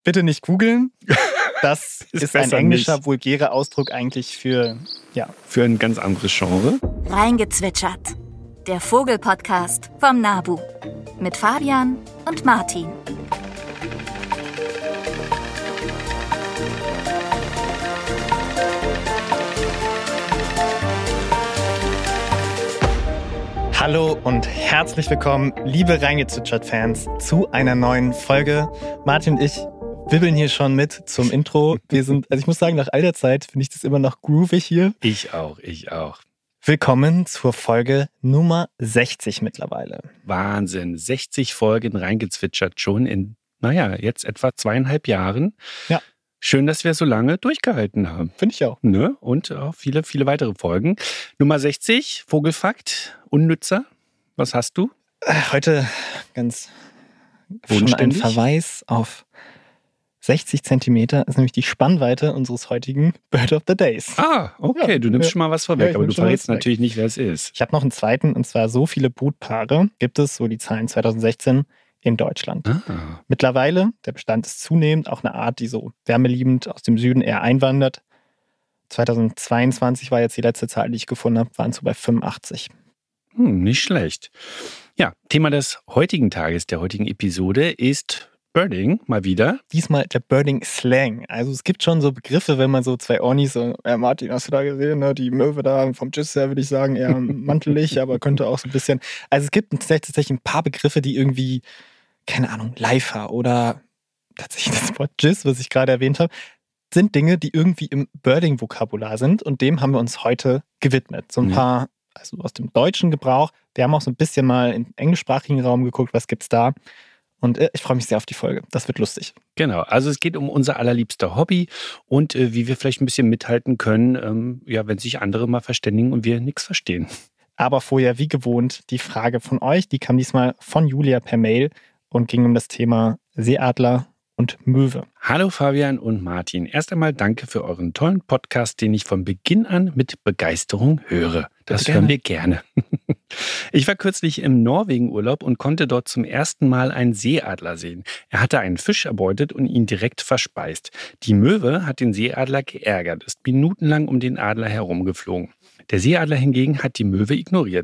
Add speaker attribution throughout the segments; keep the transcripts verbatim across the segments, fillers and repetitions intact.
Speaker 1: bitte nicht googeln. Das ist, ist ein englischer,
Speaker 2: nicht.
Speaker 1: vulgärer Ausdruck eigentlich für, ja.
Speaker 2: Für ein ganz anderes Genre.
Speaker 3: Reingezwitschert. Der Vogel-Podcast vom NABU. Mit Fabian und Martin.
Speaker 1: Hallo und herzlich willkommen, liebe Reingezwitschert-Fans, zu einer neuen Folge. Martin und ich wibbeln hier schon mit zum Intro. Wir sind, also ich muss sagen, nach all der Zeit finde ich das immer noch groovig hier.
Speaker 2: Ich auch, ich auch.
Speaker 1: Willkommen zur Folge Nummer sechzig mittlerweile.
Speaker 2: Wahnsinn, sechzig Folgen reingezwitschert schon in, naja, jetzt etwa zweieinhalb Jahren.
Speaker 1: Ja.
Speaker 2: Schön, dass wir so lange durchgehalten haben.
Speaker 1: Finde ich auch.
Speaker 2: Ne? Und auch viele, viele weitere Folgen. Nummer sechzig, Vogelfakt, Unnützer. Was hast du?
Speaker 1: Heute ganz schon ein Verweis auf sechzig Zentimeter, ist nämlich die Spannweite unseres heutigen Bird of the Days.
Speaker 2: Ah, okay, ja, du nimmst ja. schon mal was vorweg, ja, aber du verrätst natürlich nicht, wer es ist.
Speaker 1: Ich habe noch einen zweiten, und zwar: so viele Brutpaare gibt es, so die Zahlen zwanzig sechzehn, in Deutschland.
Speaker 2: Ah.
Speaker 1: Mittlerweile, der Bestand ist zunehmend, auch eine Art, die so wärmeliebend aus dem Süden eher einwandert. zweitausendzweiundzwanzig war jetzt die letzte Zahl, die ich gefunden habe, waren so bei fünfundachtzig.
Speaker 2: Hm, nicht schlecht. Ja, Thema des heutigen Tages, der heutigen Episode ist Birding, mal wieder.
Speaker 1: Diesmal der Birding-Slang. Also es gibt schon so Begriffe, wenn man so zwei Ornis, so, äh, Martin, hast du da gesehen, ne? Die Möwe da vom Tschüss her, würde ich sagen, eher mantelig, aber könnte auch so ein bisschen. Also es gibt tatsächlich ein paar Begriffe, die irgendwie, keine Ahnung, Leifer oder tatsächlich das Wort Tschüss, was ich gerade erwähnt habe, sind Dinge, die irgendwie im Birding-Vokabular sind, und dem haben wir uns heute gewidmet. So ein
Speaker 2: ja.
Speaker 1: paar, also aus dem deutschen Gebrauch. Wir haben auch so ein bisschen mal im englischsprachigen Raum geguckt, was gibt's da. Und äh, ich freue mich sehr auf die Folge. Das wird lustig.
Speaker 2: Genau, also es geht um unser allerliebster Hobby und äh, wie wir vielleicht ein bisschen mithalten können, ähm, ja, wenn sich andere mal verständigen und wir nichts verstehen.
Speaker 1: Aber vorher, wie gewohnt, die Frage von euch, die kam diesmal von Julia per Mail und ging um das Thema Seeadler und Möwe.
Speaker 2: Hallo Fabian und Martin. Erst einmal danke für euren tollen Podcast, den ich von Beginn an mit Begeisterung höre. Das
Speaker 1: Bitte
Speaker 2: hören wir gerne. Ich war kürzlich im Norwegen-Urlaub und konnte dort zum ersten Mal einen Seeadler sehen. Er hatte einen Fisch erbeutet und ihn direkt verspeist. Die Möwe hat den Seeadler geärgert, ist minutenlang um den Adler herumgeflogen. Der Seeadler hingegen hat die Möwe ignoriert.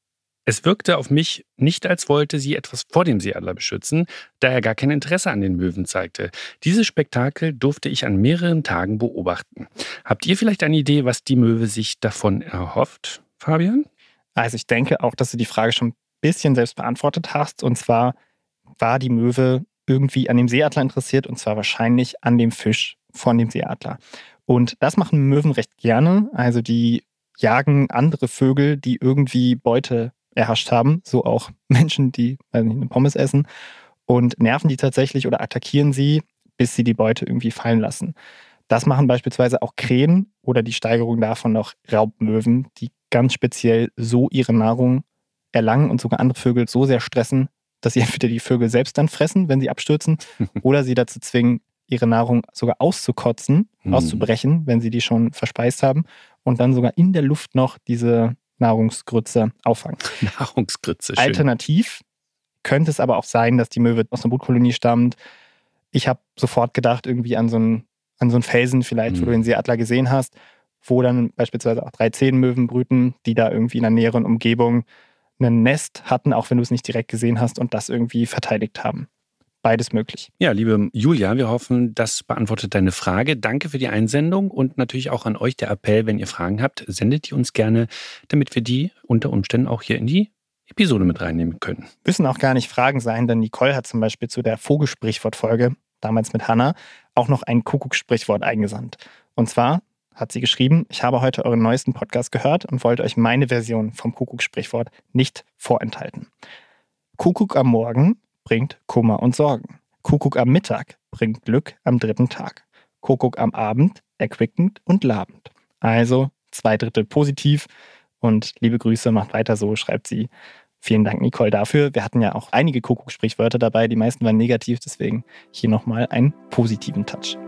Speaker 2: Es wirkte auf mich nicht, als wollte sie etwas vor dem Seeadler beschützen, da er gar kein Interesse an den Möwen zeigte. Dieses Spektakel durfte ich an mehreren Tagen beobachten. Habt ihr vielleicht eine Idee, was die Möwe sich davon erhofft, Fabian?
Speaker 1: Also ich denke auch, dass du die Frage schon ein bisschen selbst beantwortet hast. Und zwar war die Möwe irgendwie an dem Seeadler interessiert, und zwar wahrscheinlich an dem Fisch von dem Seeadler. Und das machen Möwen recht gerne. Also die jagen andere Vögel, die irgendwie Beute erhascht haben, so auch Menschen, die, weiß nicht, eine Pommes essen, und nerven die tatsächlich oder attackieren sie, bis sie die Beute irgendwie fallen lassen. Das machen beispielsweise auch Krähen oder die Steigerung davon noch Raubmöwen, die ganz speziell so ihre Nahrung erlangen und sogar andere Vögel so sehr stressen, dass sie entweder die Vögel selbst dann fressen, wenn sie abstürzen, oder sie dazu zwingen, ihre Nahrung sogar auszukotzen,
Speaker 2: mhm.
Speaker 1: auszubrechen, wenn sie die schon verspeist haben, und dann sogar in der Luft noch diese Nahrungsgrütze auffangen.
Speaker 2: Nahrungsgrütze, schön.
Speaker 1: Alternativ könnte es aber auch sein, dass die Möwe aus einer Brutkolonie stammt. Ich habe sofort gedacht irgendwie an so einen, an so einen Felsen vielleicht, mhm. wo du den Seeadler gesehen hast, wo dann beispielsweise auch drei Zehnmöwen brüten, die da irgendwie in der näheren Umgebung ein Nest hatten, auch wenn du es nicht direkt gesehen hast, und das irgendwie verteidigt haben. Beides möglich.
Speaker 2: Ja, liebe Julia, wir hoffen, das beantwortet deine Frage. Danke für die Einsendung und natürlich auch an euch der Appell, wenn ihr Fragen habt, sendet die uns gerne, damit wir die unter Umständen auch hier in die Episode mit reinnehmen können.
Speaker 1: Müssen auch gar nicht Fragen sein, denn Nicole hat zum Beispiel zu der Vogelsprichwort-Folge, damals mit Hannah, auch noch ein Kuckuckssprichwort eingesandt. Und zwar hat sie geschrieben: Ich habe heute euren neuesten Podcast gehört und wollte euch meine Version vom Kuckuckssprichwort nicht vorenthalten. Kuckuck am Morgen bringt Kummer und Sorgen. Kuckuck am Mittag bringt Glück am dritten Tag. Kuckuck am Abend erquickend und labend. Also zwei Drittel positiv, und liebe Grüße, macht weiter so, schreibt sie. Vielen Dank, Nicole, dafür. Wir hatten ja auch einige Kuckuckssprichwörter dabei, die meisten waren negativ, deswegen hier nochmal einen positiven Touch.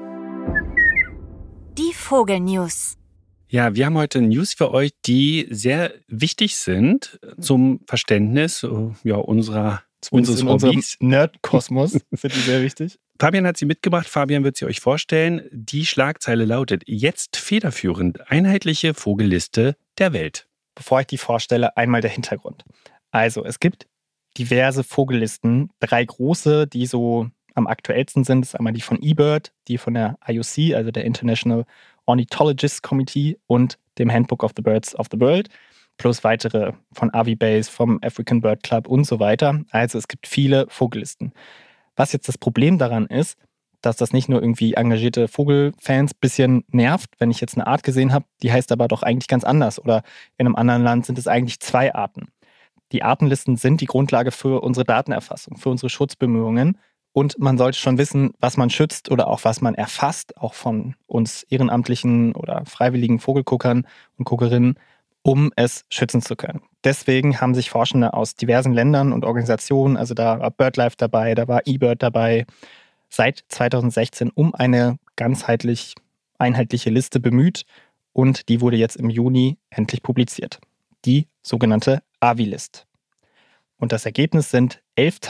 Speaker 3: Die Vogelnews.
Speaker 2: Ja, wir haben heute News für euch, die sehr wichtig sind zum Verständnis ja, unserer
Speaker 1: Zumindest
Speaker 2: unseres
Speaker 1: in
Speaker 2: Hobbys.
Speaker 1: unserem Nerd-Kosmos sind die sehr wichtig.
Speaker 2: Fabian hat sie mitgebracht. Fabian wird sie euch vorstellen. Die Schlagzeile lautet: Jetzt federführend, einheitliche Vogelliste der Welt.
Speaker 1: Bevor ich die vorstelle, einmal der Hintergrund. Also es gibt diverse Vogellisten, drei große, die so am aktuellsten sind. Das ist einmal die von eBird, die von der I U C, also der International Ornithologist Committee, und dem Handbook of the Birds of the World, plus weitere von Avibase, vom African Bird Club und so weiter. Also es gibt viele Vogellisten. Was jetzt das Problem daran ist, dass das nicht nur irgendwie engagierte Vogelfans ein bisschen nervt, wenn ich jetzt eine Art gesehen habe, die heißt aber doch eigentlich ganz anders, oder in einem anderen Land sind es eigentlich zwei Arten. Die Artenlisten sind die Grundlage für unsere Datenerfassung, für unsere Schutzbemühungen, und man sollte schon wissen, was man schützt oder auch was man erfasst, auch von uns ehrenamtlichen oder freiwilligen Vogelguckern und Guckerinnen, um es schützen zu können. Deswegen haben sich Forschende aus diversen Ländern und Organisationen, also da war BirdLife dabei, da war eBird dabei, seit zweitausendsechzehn um eine ganzheitlich einheitliche Liste bemüht, und die wurde jetzt im Juni endlich publiziert. Die sogenannte Avilist. Und das Ergebnis sind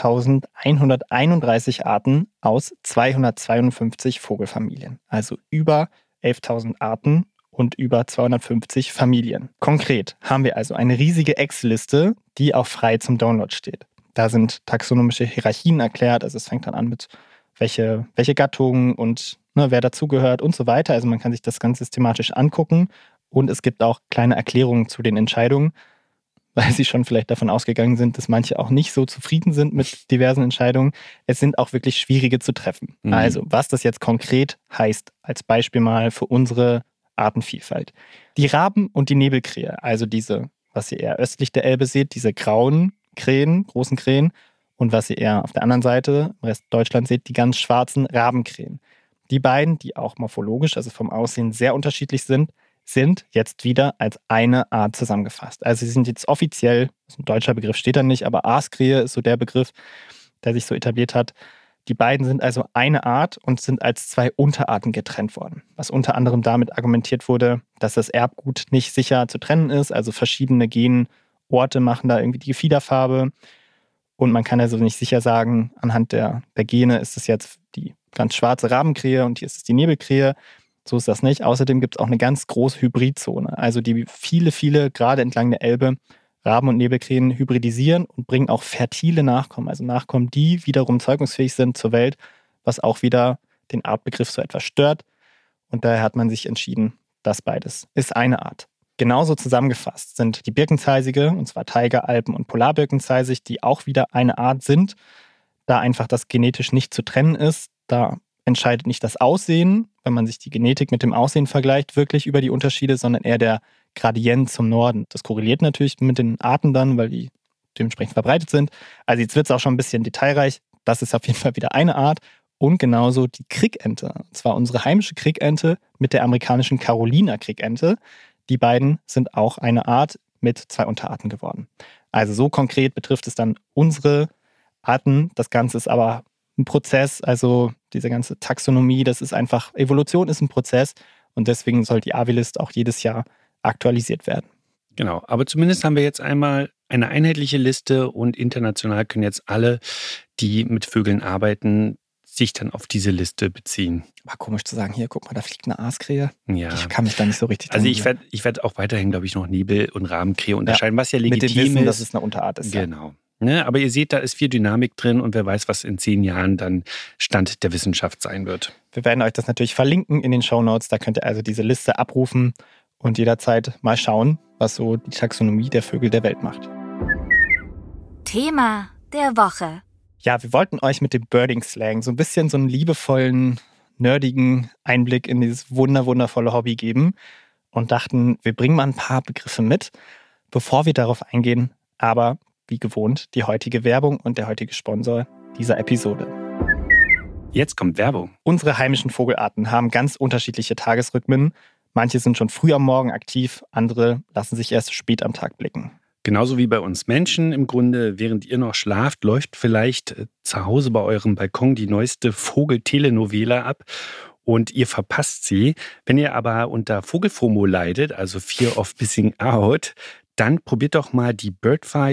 Speaker 1: elftausendeinhunderteinunddreißig Arten aus zweihundertzweiundfünfzig Vogelfamilien. Also über elftausend Arten und über zweihundertfünfzig Familien. Konkret haben wir also eine riesige Excel-Liste, die auch frei zum Download steht. Da sind taxonomische Hierarchien erklärt, also es fängt dann an mit welche, welche Gattungen und ne, wer dazugehört und so weiter. Also man kann sich das ganz systematisch angucken, und es gibt auch kleine Erklärungen zu den Entscheidungen, weil sie schon vielleicht davon ausgegangen sind, dass manche auch nicht so zufrieden sind mit diversen Entscheidungen. Es sind auch wirklich schwierige zu treffen. Mhm. Also, was das jetzt konkret heißt, als Beispiel mal für unsere Artenvielfalt. Die Raben und die Nebelkrähe, also diese, was ihr eher östlich der Elbe seht, diese grauen Krähen, großen Krähen, und was ihr eher auf der anderen Seite, im Rest Deutschlands seht, die ganz schwarzen Rabenkrähen. Die beiden, die auch morphologisch, also vom Aussehen sehr unterschiedlich sind, sind jetzt wieder als eine Art zusammengefasst. Also sie sind jetzt offiziell, das ist ein deutscher Begriff, steht da nicht, aber Aaskrähe ist so der Begriff, der sich so etabliert hat. Die beiden sind also eine Art und sind als zwei Unterarten getrennt worden. Was unter anderem damit argumentiert wurde, dass das Erbgut nicht sicher zu trennen ist, also verschiedene Genorte machen da irgendwie die Gefiederfarbe, und man kann also nicht sicher sagen, anhand der, der Gene ist es jetzt die ganz schwarze Rabenkrähe und hier ist es die Nebelkrähe. So ist das nicht. Außerdem gibt es auch eine ganz große Hybridzone, also die viele, viele, gerade entlang der Elbe, Raben- und Nebelkrähen hybridisieren und bringen auch fertile Nachkommen, also Nachkommen, die wiederum zeugungsfähig sind zur Welt, was auch wieder den Artbegriff so etwas stört. Und daher hat man sich entschieden, das beides ist eine Art. Genauso zusammengefasst sind die Birkenzeisige, und zwar Tiger, Alpen- und Polarbirkenzeisig, die auch wieder eine Art sind, da einfach das genetisch nicht zu trennen ist. Da entscheidet nicht das Aussehen, wenn man sich die Genetik mit dem Aussehen vergleicht, wirklich über die Unterschiede, sondern eher der Gradient zum Norden. Das korreliert natürlich mit den Arten dann, weil die dementsprechend verbreitet sind. Also jetzt wird es auch schon ein bisschen detailreich. Das ist auf jeden Fall wieder eine Art. Und genauso die Krickente. Und zwar unsere heimische Krickente mit der amerikanischen Carolina Krickente. Die beiden sind auch eine Art mit zwei Unterarten geworden. Also so konkret betrifft es dann unsere Arten. Das Ganze ist aber ein Prozess, also diese ganze Taxonomie, das ist einfach, Evolution ist ein Prozess, und deswegen soll die Avilist auch jedes Jahr aktualisiert werden.
Speaker 2: Genau, aber zumindest haben wir jetzt einmal eine einheitliche Liste, und international können jetzt alle, die mit Vögeln arbeiten, sich dann auf diese Liste beziehen.
Speaker 1: War komisch zu sagen, hier, guck mal, da fliegt eine Aaskrähe.
Speaker 2: Ja.
Speaker 1: Ich kann mich da nicht so richtig
Speaker 2: Also ich werde ich werd auch weiterhin, glaube ich, noch Nebel- und Rabenkrähe unterscheiden, ja, was ja legitim
Speaker 1: mit dem Wissen,
Speaker 2: ist.
Speaker 1: dass es eine Unterart ist.
Speaker 2: Genau. Ja. Ne, aber ihr seht, da ist viel Dynamik drin, und wer weiß, was in zehn Jahren dann Stand der Wissenschaft sein wird.
Speaker 1: Wir werden euch das natürlich verlinken in den Shownotes. Da könnt ihr also diese Liste abrufen und jederzeit mal schauen, was so die Taxonomie der Vögel der Welt macht.
Speaker 3: Thema der Woche.
Speaker 1: Ja, wir wollten euch mit dem Birding-Slang so ein bisschen so einen liebevollen, nerdigen Einblick in dieses wunder wundervolle Hobby geben und dachten, wir bringen mal ein paar Begriffe mit, bevor wir darauf eingehen. Aber wie gewohnt, die heutige Werbung und der heutige Sponsor dieser Episode.
Speaker 2: Jetzt kommt Werbung.
Speaker 1: Unsere heimischen Vogelarten haben ganz unterschiedliche Tagesrhythmen. Manche sind schon früh am Morgen aktiv, andere lassen sich erst spät am Tag blicken.
Speaker 2: Genauso wie bei uns Menschen im Grunde, während ihr noch schlaft, läuft vielleicht äh, zu Hause bei eurem Balkon die neueste Vogel-Telenovela ab und ihr verpasst sie. Wenn ihr aber unter Vogelfomo leidet, also Fear of Missing Out, dann probiert doch mal die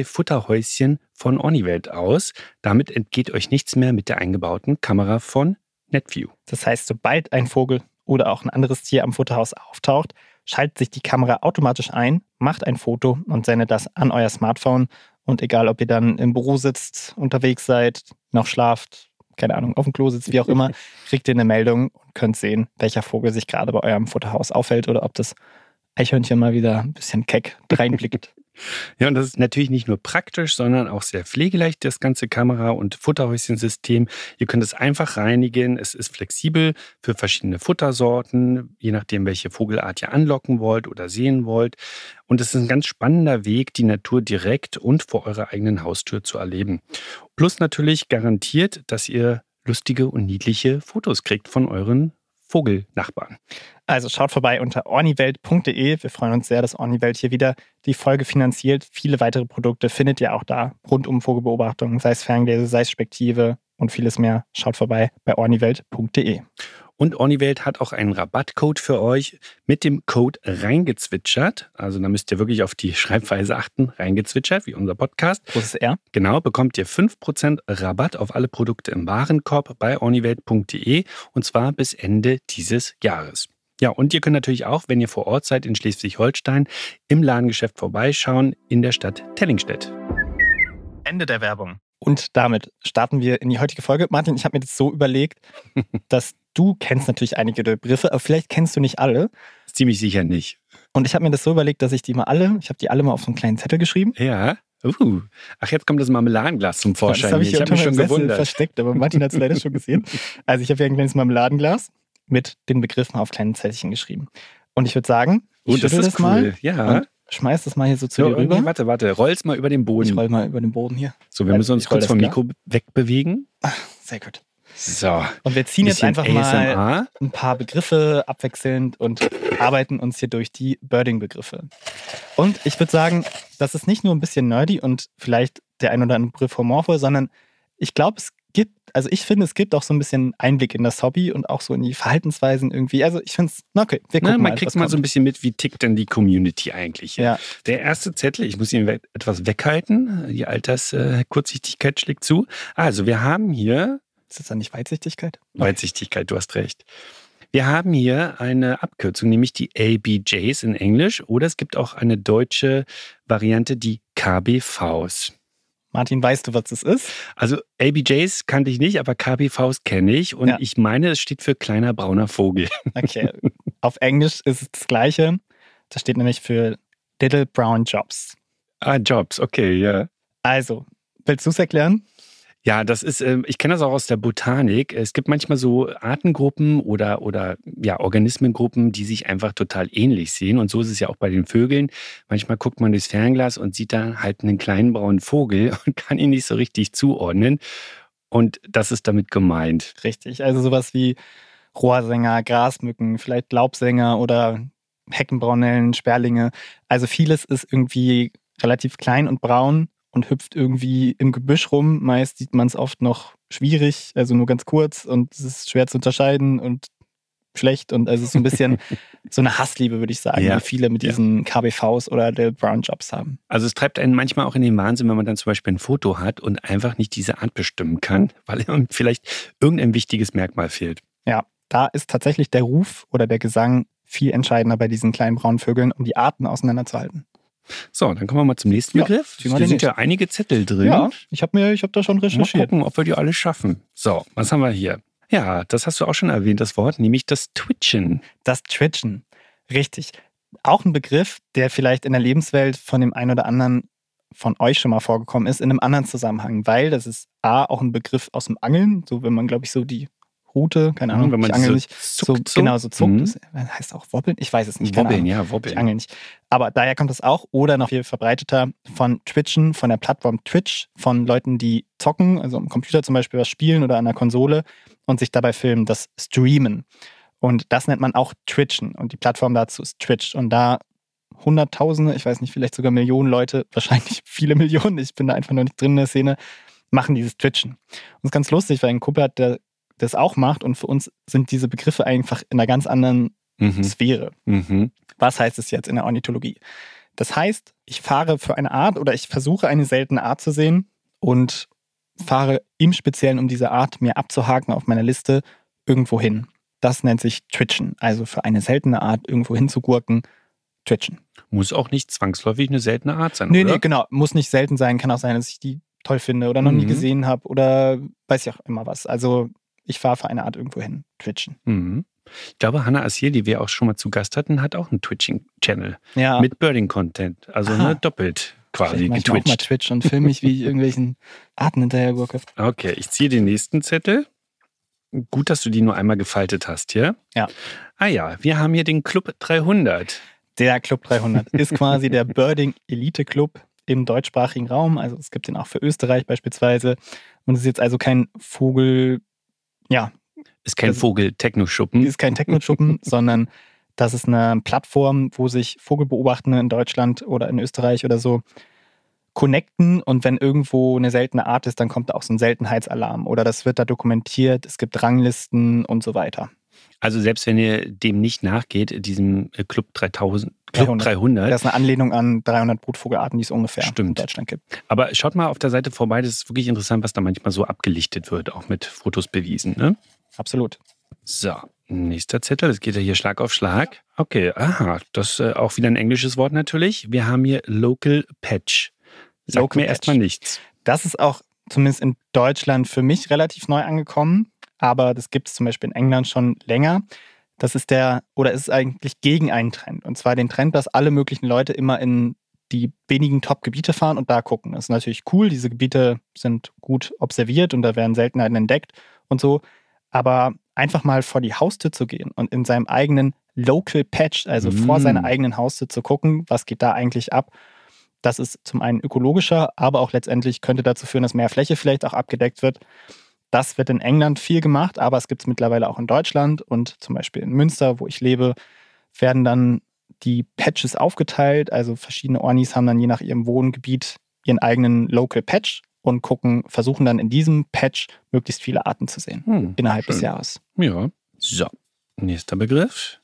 Speaker 2: Birdfy-Futterhäuschen von Orniwelt aus. Damit entgeht euch nichts mehr mit der eingebauten Kamera von NetView.
Speaker 1: Das heißt, sobald ein Vogel oder auch ein anderes Tier am Futterhaus auftaucht, schaltet sich die Kamera automatisch ein, macht ein Foto und sendet das an euer Smartphone. Und egal, ob ihr dann im Büro sitzt, unterwegs seid, noch schlaft, keine Ahnung, auf dem Klo sitzt, wie auch immer, kriegt ihr eine Meldung und könnt sehen, welcher Vogel sich gerade bei eurem Futterhaus aufhält oder ob das Eichhörnchen mal wieder ein bisschen keck reinblickt.
Speaker 2: Ja, und das ist natürlich nicht nur praktisch, sondern auch sehr pflegeleicht, das ganze Kamera- und Futterhäuschensystem. Ihr könnt es einfach reinigen. Es ist flexibel für verschiedene Futtersorten, je nachdem, welche Vogelart ihr anlocken wollt oder sehen wollt. Und es ist ein ganz spannender Weg, die Natur direkt und vor eurer eigenen Haustür zu erleben. Plus natürlich garantiert, dass ihr lustige und niedliche Fotos kriegt von euren Vogelnachbarn.
Speaker 1: Also schaut vorbei unter orniwelt punkt de. Wir freuen uns sehr, dass Orniwelt hier wieder die Folge finanziert. Viele weitere Produkte findet ihr auch da rund um Vogelbeobachtung, sei es Ferngläser, sei es Spektive und vieles mehr. Schaut vorbei bei orniwelt punkt de.
Speaker 2: Und Orniwelt hat auch einen Rabattcode für euch mit dem Code reingezwitschert. Also da müsst ihr wirklich auf die Schreibweise achten. Reingezwitschert, wie unser Podcast.
Speaker 1: Großes R.
Speaker 2: Genau, bekommt ihr fünf Prozent Rabatt auf alle Produkte im Warenkorb bei orniwelt punkt de und zwar bis Ende dieses Jahres. Ja, und ihr könnt natürlich auch, wenn ihr vor Ort seid in Schleswig-Holstein, im Ladengeschäft vorbeischauen in der Stadt Tellingstedt.
Speaker 1: Ende der Werbung. Und damit starten wir in die heutige Folge. Martin, ich habe mir das so überlegt, dass du kennst natürlich einige der Begriffe, aber vielleicht kennst du nicht alle.
Speaker 2: Ziemlich sicher nicht.
Speaker 1: Und ich habe mir das so überlegt, dass ich die mal alle, ich habe die alle mal auf so einen kleinen Zettel geschrieben.
Speaker 2: Ja. Uh. Ach, jetzt kommt das Marmeladenglas zum Vorschein.
Speaker 1: Das habe ich hier
Speaker 2: ich hab mich schon
Speaker 1: Sessel
Speaker 2: gewundert.
Speaker 1: versteckt, aber Martin hat es leider schon gesehen. Also ich habe hier ein kleines Marmeladenglas mit den Begriffen auf kleinen Zettelchen geschrieben. Und ich würde sagen, ich
Speaker 2: Und das
Speaker 1: schüttel
Speaker 2: ist
Speaker 1: das mal
Speaker 2: cool. Ja.
Speaker 1: und schmeiß das mal hier so zu
Speaker 2: So,
Speaker 1: dir rüber.
Speaker 2: Warte, warte, roll's mal über den
Speaker 1: Ich
Speaker 2: Boden.
Speaker 1: roll mal über den Boden hier.
Speaker 2: So, wir müssen uns
Speaker 1: Ich roll
Speaker 2: kurz
Speaker 1: das
Speaker 2: vom
Speaker 1: klar.
Speaker 2: Mikro wegbewegen.
Speaker 1: Sehr gut.
Speaker 2: So.
Speaker 1: Und wir ziehen jetzt
Speaker 2: Bisschen
Speaker 1: einfach mal
Speaker 2: A S M R.
Speaker 1: ein paar Begriffe abwechselnd und arbeiten uns hier durch die Birding-Begriffe. Und ich würde sagen, das ist nicht nur ein bisschen nerdy und vielleicht der ein oder andere Begriff humorvoll, sondern ich glaube, es gibt, also ich finde, es gibt auch so ein bisschen Einblick in das Hobby und auch so in die Verhaltensweisen irgendwie. Also ich finde es, okay, wir gucken
Speaker 2: Na, man
Speaker 1: mal.
Speaker 2: kriegt
Speaker 1: was
Speaker 2: mal
Speaker 1: kommt.
Speaker 2: so ein bisschen mit, wie tickt denn die Community eigentlich.
Speaker 1: Ja.
Speaker 2: Der erste Zettel, ich muss ihn we- etwas weghalten. Die Alterskurzsichtigkeit schlägt zu. Also, wir haben hier
Speaker 1: Ist das dann nicht Weitsichtigkeit?
Speaker 2: Weitsichtigkeit, du hast recht. Wir haben hier eine Abkürzung, nämlich die A B Js in Englisch. Oder es gibt auch eine deutsche Variante, die K B Vs.
Speaker 1: Martin, weißt du, was das ist?
Speaker 2: Also A B Js kannte ich nicht, aber K B Vs kenne ich. Und
Speaker 1: Ja.
Speaker 2: ich meine, es steht für kleiner brauner Vogel.
Speaker 1: Okay, auf Englisch ist es das Gleiche. Das steht nämlich für Little Brown Jobs.
Speaker 2: Ah, Jobs, okay, ja.
Speaker 1: Also, willst du es erklären?
Speaker 2: Ja, das ist, ähm, ich kenne das auch aus der Botanik. Es gibt manchmal so Artengruppen oder, oder ja, Organismengruppen, die sich einfach total ähnlich sehen. Und so ist es ja auch bei den Vögeln. Manchmal guckt man durchs Fernglas und sieht da halt einen kleinen braunen Vogel und kann ihn nicht so richtig zuordnen. Und das ist damit gemeint.
Speaker 1: Richtig, also sowas wie Rohrsänger, Grasmücken, vielleicht Laubsänger oder Heckenbraunellen, Sperlinge. Also vieles ist irgendwie relativ klein und braun und hüpft irgendwie im Gebüsch rum. Meist sieht man es oft noch schwierig, also nur ganz kurz und es ist schwer zu unterscheiden und schlecht und also so ein bisschen so eine Hassliebe, würde ich sagen,
Speaker 2: Ja.
Speaker 1: die viele mit
Speaker 2: Ja.
Speaker 1: diesen K B Vs oder Little Brown Jobs haben.
Speaker 2: Also es treibt einen manchmal auch in den Wahnsinn, wenn man dann zum Beispiel ein Foto hat und einfach nicht diese Art bestimmen kann, weil ihm vielleicht irgendein wichtiges Merkmal fehlt.
Speaker 1: Ja, da ist tatsächlich der Ruf oder der Gesang viel entscheidender bei diesen kleinen braunen Vögeln, um die Arten auseinanderzuhalten.
Speaker 2: So, dann kommen wir mal zum nächsten
Speaker 1: Ja,
Speaker 2: Begriff.
Speaker 1: zieh mal
Speaker 2: Hier
Speaker 1: den
Speaker 2: sind ja einige Zettel drin.
Speaker 1: Ja, ich habe mir, ich habe da schon
Speaker 2: Mal
Speaker 1: recherchiert.
Speaker 2: gucken, ob wir die alle schaffen. So, was haben wir hier? Ja, das hast du auch schon erwähnt, das Wort, nämlich das Twitchen.
Speaker 1: Das Twitchen. Richtig. Auch ein Begriff, der vielleicht in der Lebenswelt von dem einen oder anderen von euch schon mal vorgekommen ist, in einem anderen Zusammenhang, weil das ist A, auch ein Begriff aus dem Angeln, so wenn man, glaube ich, so die Rute, keine Ahnung,
Speaker 2: wenn man
Speaker 1: ich angel
Speaker 2: so
Speaker 1: nicht,
Speaker 2: zuckt,
Speaker 1: so,
Speaker 2: so.
Speaker 1: genau, so zuckt,
Speaker 2: Mhm.
Speaker 1: das heißt auch wobbeln, ich weiß es nicht, keine
Speaker 2: Wobbeln,
Speaker 1: Ahnung.
Speaker 2: ja, wobbeln.
Speaker 1: Ich angel nicht. Aber daher kommt es auch, oder noch viel verbreiteter von Twitchen, von der Plattform Twitch, von Leuten, die zocken, also am Computer zum Beispiel was spielen oder an der Konsole und sich dabei filmen, das Streamen. Und das nennt man auch Twitchen und die Plattform dazu ist Twitch. Und da Hunderttausende, ich weiß nicht, vielleicht sogar Millionen Leute, wahrscheinlich viele Millionen, ich bin da einfach noch nicht drin in der Szene, machen dieses Twitchen. Und das ist ganz lustig, weil ein Kumpel hat, der das auch macht und für uns sind diese Begriffe einfach in einer ganz anderen
Speaker 2: Mhm.
Speaker 1: Sphäre.
Speaker 2: Mhm.
Speaker 1: Was heißt es jetzt in der Ornithologie? Das heißt, ich fahre für eine Art oder ich versuche eine seltene Art zu sehen und fahre im Speziellen, um diese Art mir abzuhaken auf meiner Liste, irgendwo hin. Das nennt sich Twitchen. Also für eine seltene Art irgendwo hin zu gurken, Twitchen.
Speaker 2: Muss auch nicht zwangsläufig eine seltene Art sein,
Speaker 1: Nee,
Speaker 2: oder?
Speaker 1: nee, genau. Muss nicht selten sein. Kann auch sein, dass ich die toll finde oder noch
Speaker 2: Mhm.
Speaker 1: nie gesehen habe oder weiß ich auch immer was. Also ich fahre für eine Art irgendwo hin, Twitchen.
Speaker 2: Mhm. Ich glaube, Hannah Assier, die wir auch schon mal zu Gast hatten, hat auch einen Twitching-Channel
Speaker 1: Ja,
Speaker 2: mit Birding-Content. Also
Speaker 1: Aha.
Speaker 2: ne, doppelt quasi
Speaker 1: vielleicht manchmal auch mal
Speaker 2: getwitcht.
Speaker 1: Twitch und filme mich, wie ich irgendwelchen Arten hinterher gurke.
Speaker 2: Okay, ich ziehe den nächsten Zettel. Gut, dass du die nur einmal gefaltet hast hier.
Speaker 1: Ja.
Speaker 2: Ah ja, wir haben hier den Club dreihundert.
Speaker 1: Der Club dreihundert ist quasi der Birding Elite Club im deutschsprachigen Raum. Also es gibt den auch für Österreich beispielsweise. Und es ist jetzt also kein Vogel, ja,
Speaker 2: Ist kein
Speaker 1: Also-
Speaker 2: Vogel-Techno-Schuppen.
Speaker 1: ist kein Techno-Schuppen, sondern das ist eine Plattform, wo sich Vogelbeobachtende in Deutschland oder in Österreich oder so connecten und wenn irgendwo eine seltene Art ist, dann kommt da auch so ein Seltenheitsalarm oder das wird da dokumentiert, es gibt Ranglisten und so weiter.
Speaker 2: Also selbst wenn ihr dem nicht nachgeht, diesem äh, Club dreitausend, Club
Speaker 1: dreihundert.
Speaker 2: dreihundert,
Speaker 1: Das ist eine Anlehnung an dreihundert Brutvogelarten, die es ungefähr
Speaker 2: Stimmt.
Speaker 1: in Deutschland gibt.
Speaker 2: aber schaut mal auf der Seite vorbei, das ist wirklich interessant, was da manchmal so abgelichtet wird, auch mit Fotos bewiesen. Ne?
Speaker 1: Absolut.
Speaker 2: So, nächster Zettel, das geht ja hier Schlag auf Schlag. Okay, aha, das ist äh, auch wieder ein englisches Wort natürlich. Wir haben hier Local Patch. Sagt
Speaker 1: Local
Speaker 2: mir
Speaker 1: Patch.
Speaker 2: erstmal nichts.
Speaker 1: Das ist auch zumindest in Deutschland für mich relativ neu angekommen, aber das gibt es zum Beispiel in England schon länger. Das ist der, oder ist eigentlich gegen einen Trend. Und zwar den Trend, dass alle möglichen Leute immer in die wenigen Top-Gebiete fahren und da gucken. Das ist natürlich cool, diese Gebiete sind gut observiert und da werden Seltenheiten entdeckt und so. Aber einfach mal vor die Haustür zu gehen und in seinem eigenen Local Patch, also
Speaker 2: Mm.
Speaker 1: vor seiner eigenen Haustür zu gucken, was geht da eigentlich ab, das ist zum einen ökologischer, aber auch letztendlich könnte dazu führen, dass mehr Fläche vielleicht auch abgedeckt wird. Das wird in England viel gemacht, aber es gibt es mittlerweile auch in Deutschland und zum Beispiel in Münster, wo ich lebe, werden dann die Patches aufgeteilt. Also verschiedene Ornis haben dann je nach ihrem Wohngebiet ihren eigenen Local Patch und gucken, versuchen dann in diesem Patch möglichst viele Arten zu sehen
Speaker 2: Hm,
Speaker 1: innerhalb
Speaker 2: schön.
Speaker 1: des Jahres.
Speaker 2: Ja. So, nächster Begriff.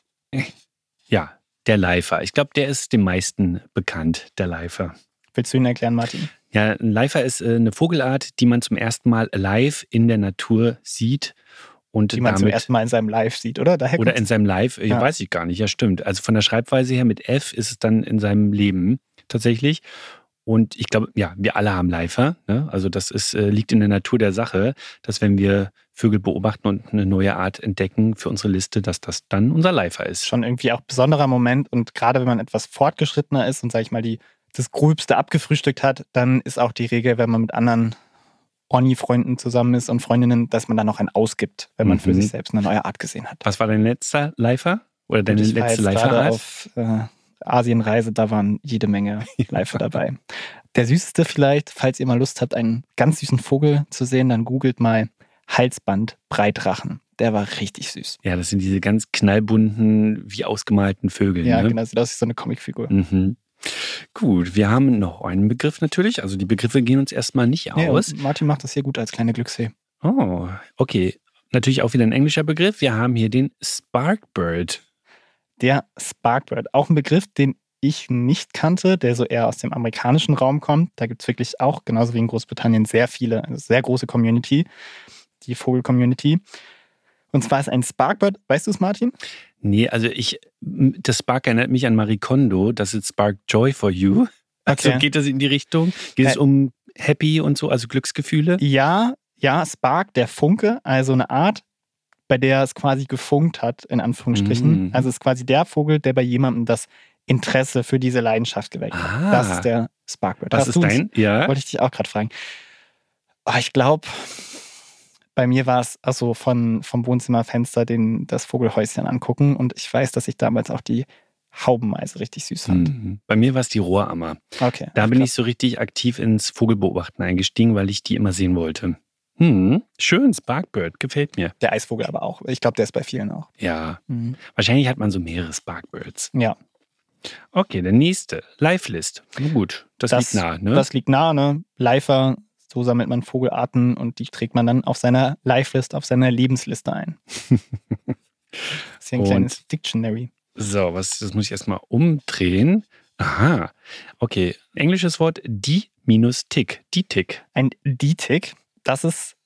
Speaker 2: Ja, der Leifer. Ich glaube, der ist den meisten bekannt, der Leifer.
Speaker 1: Willst du ihn erklären, Martin?
Speaker 2: Ja, ein Leifer ist äh, eine Vogelart, die man zum ersten Mal live in der Natur sieht. Und
Speaker 1: Die man zum
Speaker 2: damit,
Speaker 1: ersten Mal in seinem Live sieht, oder? Daher
Speaker 2: oder
Speaker 1: kommt's.
Speaker 2: in seinem Live, ja.
Speaker 1: Ja.
Speaker 2: weiß ich gar nicht, ja stimmt. Also von der Schreibweise her mit F ist es dann in seinem Leben tatsächlich. Und ich glaube, ja, wir alle haben Leifer. Ne? Also das ist, äh, liegt in der Natur der Sache, dass wenn wir Vögel beobachten und eine neue Art entdecken für unsere Liste, dass das dann unser Leifer ist.
Speaker 1: schon irgendwie auch ein besonderer Moment. Und gerade wenn man etwas fortgeschrittener ist und, sag ich mal, die, das Gröbste abgefrühstückt hat, dann ist auch die Regel, wenn man mit anderen Orni-Freunden zusammen ist und Freundinnen, dass man dann noch einen ausgibt, wenn man für
Speaker 2: Mhm.
Speaker 1: sich selbst eine neue Art gesehen hat.
Speaker 2: Was war dein letzter Leifer? Oder deine
Speaker 1: Und ich war
Speaker 2: letzte
Speaker 1: jetzt gerade
Speaker 2: Leiferart?
Speaker 1: auf äh, Asienreise, da waren jede Menge Leifer dabei. Der süßeste vielleicht, falls ihr mal Lust habt, einen ganz süßen Vogel zu sehen, dann googelt mal Halsband Breitrachen. Der war richtig süß.
Speaker 2: Ja, das sind diese ganz knallbunten, wie ausgemalten Vögel.
Speaker 1: Ja,
Speaker 2: ne?
Speaker 1: genau, sieht aus wie so eine Comicfigur.
Speaker 2: Mhm. Gut, wir haben noch einen Begriff natürlich. Also die Begriffe gehen uns erstmal nicht
Speaker 1: Ja,
Speaker 2: aus.
Speaker 1: und Martin macht das hier gut als kleine Glücksfee.
Speaker 2: Oh, okay. Natürlich auch wieder ein englischer Begriff. Wir haben hier den Sparkbird.
Speaker 1: Der Sparkbird, auch ein Begriff, den ich nicht kannte, der so eher aus dem amerikanischen Raum kommt. Da gibt es wirklich auch, genauso wie in Großbritannien, sehr viele, eine sehr große Community, die Vogel-Community. Und zwar ist ein Sparkbird, weißt du es, Martin?
Speaker 2: Nee, also ich, das Spark erinnert mich an Marie Kondo. Das ist Spark Joy for You. Also
Speaker 1: Okay.
Speaker 2: geht das in die Richtung? Geht es
Speaker 1: Äh,
Speaker 2: um Happy und so, also Glücksgefühle?
Speaker 1: Ja, ja, Spark, der Funke, also eine Art, bei der es quasi gefunkt hat, in Anführungsstrichen.
Speaker 2: Mhm.
Speaker 1: Also es ist quasi der Vogel, der bei jemandem das Interesse für diese Leidenschaft geweckt hat.
Speaker 2: Ah.
Speaker 1: Das ist der Sparkbird.
Speaker 2: Was
Speaker 1: Hast
Speaker 2: ist
Speaker 1: du's?
Speaker 2: dein? Ja.
Speaker 1: Wollte ich dich auch gerade fragen. Oh, ich glaube, bei mir war es also von, vom Wohnzimmerfenster den, das Vogelhäuschen angucken und ich weiß, dass ich damals auch die Haubenmeise richtig süß fand.
Speaker 2: Mhm. Bei mir war es die Rohrammer.
Speaker 1: Okay.
Speaker 2: Da bin
Speaker 1: krass.
Speaker 2: ich so richtig aktiv ins Vogelbeobachten eingestiegen, weil ich die immer sehen wollte. Hm, schön, Sparkbird, gefällt mir.
Speaker 1: Der Eisvogel aber auch. Ich glaube, der ist bei vielen auch.
Speaker 2: Ja,
Speaker 1: Mhm.
Speaker 2: wahrscheinlich hat man so mehrere Sparkbirds.
Speaker 1: Ja,
Speaker 2: Okay, der nächste, Live-List. Na gut, das,
Speaker 1: das,
Speaker 2: liegt nah, ne?
Speaker 1: das liegt nah, ne? Leifer, so sammelt man Vogelarten und die trägt man dann auf seiner Live-List, auf seiner Lebensliste ein. Das ist hier ein
Speaker 2: Und-
Speaker 1: kleines Dictionary.
Speaker 2: So, was, das muss ich erstmal umdrehen. Aha, okay. Englisches Wort, die minus Tick. Die Tick.
Speaker 1: Ein D-Tick, das ist